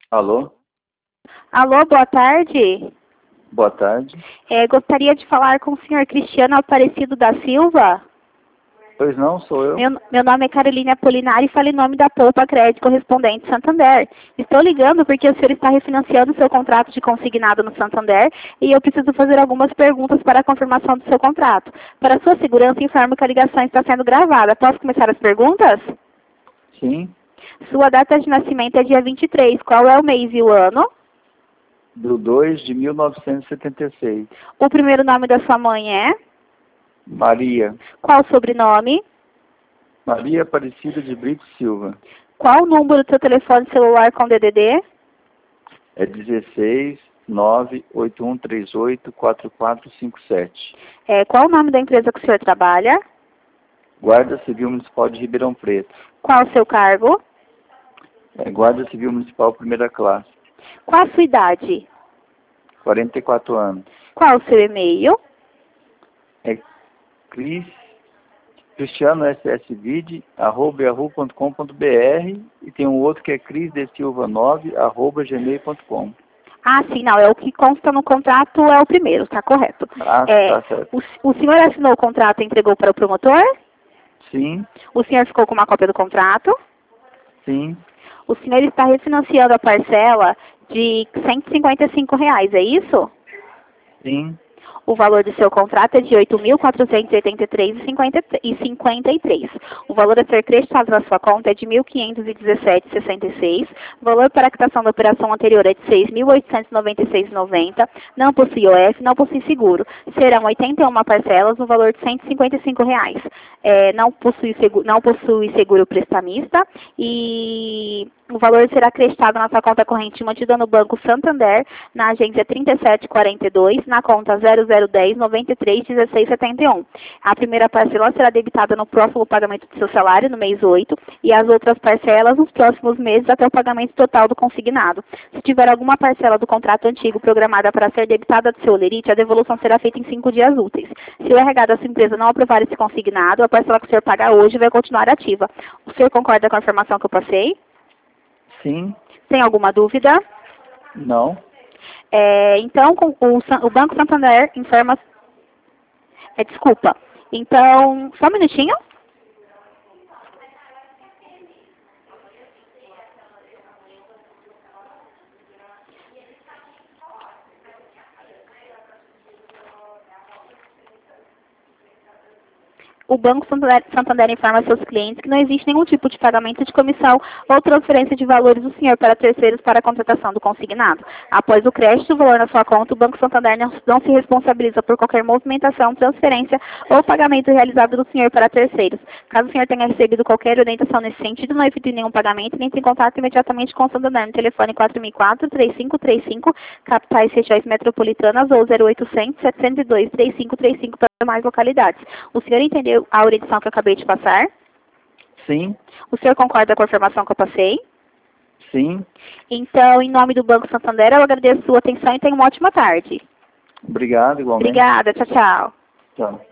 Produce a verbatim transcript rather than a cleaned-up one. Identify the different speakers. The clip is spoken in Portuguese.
Speaker 1: Alô?
Speaker 2: Alô, boa tarde.
Speaker 1: Boa tarde.
Speaker 2: É, gostaria de falar com o senhor Cristiano Aparecido da Silva.
Speaker 1: Pois não, sou eu.
Speaker 2: Meu, meu nome é Caroline Apolinari e falo em nome da Poupa Crédito Correspondente Santander. Estou ligando porque o senhor está refinanciando seu contrato de consignado no Santander e eu preciso fazer algumas perguntas para a confirmação do seu contrato. Para sua segurança, informo que a ligação está sendo gravada. Posso começar as perguntas?
Speaker 1: Sim.
Speaker 2: Sua data de nascimento é dia vinte e três. Qual é o mês e o ano?
Speaker 1: Do dois de mil novecentos e setenta e seis.
Speaker 2: O primeiro nome da sua mãe é?
Speaker 1: Maria.
Speaker 2: Qual o sobrenome?
Speaker 1: Maria Aparecida de Brito Silva.
Speaker 2: Qual o número do seu telefone celular com D D D?
Speaker 1: É dezesseis, nove, oito um três oito, quatro quatro cinco sete.
Speaker 2: É, qual o nome da empresa que o senhor trabalha?
Speaker 1: Guarda Civil Municipal de Ribeirão Preto.
Speaker 2: Qual o seu cargo?
Speaker 1: É Guarda Civil Municipal Primeira Classe.
Speaker 2: Qual a sua idade?
Speaker 1: quarenta e quatro anos.
Speaker 2: Qual o seu e-mail?
Speaker 1: É Cris, Cristiano S S Vide, arroba yahoo ponto com ponto br, e tem um outro que é cris de silva nove, arroba gmail ponto com.
Speaker 2: Ah, sim, não, é o que consta no contrato, é o primeiro, está correto.
Speaker 1: Ah,
Speaker 2: É,
Speaker 1: tá certo.
Speaker 2: o, o senhor assinou o contrato e entregou para o promotor?
Speaker 1: Sim,
Speaker 2: O senhor ficou com uma cópia do contrato?
Speaker 1: sim,
Speaker 2: O senhor está refinanciando a parcela de cento e cinquenta e cinco reais, é isso?
Speaker 1: sim,
Speaker 2: O valor do seu contrato é de oito mil quatrocentos e oitenta e três reais e cinquenta e três centavos. O valor a ser creditado na sua conta é de mil quinhentos e dezessete reais e sessenta e seis centavos. O valor para a quitação da operação anterior é de seis mil oitocentos e noventa e seis reais e noventa centavos. Não possui O F, não possui seguro. Serão oitenta e uma parcelas no valor de cento e cinquenta e cinco reais. É, não possui seguro, não possui seguro prestamista e o valor será creditado na sua conta corrente mantida no Banco Santander, na agência trinta e sete quarenta e dois, na conta zero zero dez, noventa e três, dezesseis setenta e um. A primeira parcela será debitada no próximo pagamento do seu salário, no mês oito, e as outras parcelas nos próximos meses até o pagamento total do consignado. Se tiver alguma parcela do contrato antigo programada para ser debitada do seu holerite, a devolução será feita em cinco dias úteis. Se o R H da sua empresa não aprovar esse consignado, a parcela que o senhor paga hoje vai continuar ativa. O senhor concorda com a informação que eu passei?
Speaker 1: sim,
Speaker 2: Tem alguma dúvida?
Speaker 1: não,
Speaker 2: É, então, com o, San- o Banco Santander informa... É, desculpa. Então, só um minutinho. O Banco Santander, Santander informa a seus clientes que não existe nenhum tipo de pagamento de comissão ou transferência de valores do senhor para terceiros para a contratação do consignado. Após o crédito do valor na sua conta, o Banco Santander não, não se responsabiliza por qualquer movimentação, transferência ou pagamento realizado do senhor para terceiros. Caso o senhor tenha recebido qualquer orientação nesse sentido, não evite nenhum pagamento e entre em contato imediatamente com o Santander no telefone quatro mil e quatro, três cinco três cinco, capitais regiões metropolitanas ou zero oitocentos, setecentos e dois, três cinco três cinco para mais localidades. O senhor entendeu a orientação que eu acabei de passar?
Speaker 1: sim,
Speaker 2: O senhor concorda com a informação que eu passei?
Speaker 1: sim.
Speaker 2: Então, em nome do Banco Santander, eu agradeço a sua atenção e tenha uma ótima tarde.
Speaker 1: Obrigado, igualmente.
Speaker 2: Obrigada, tchau, tchau.
Speaker 1: Tchau.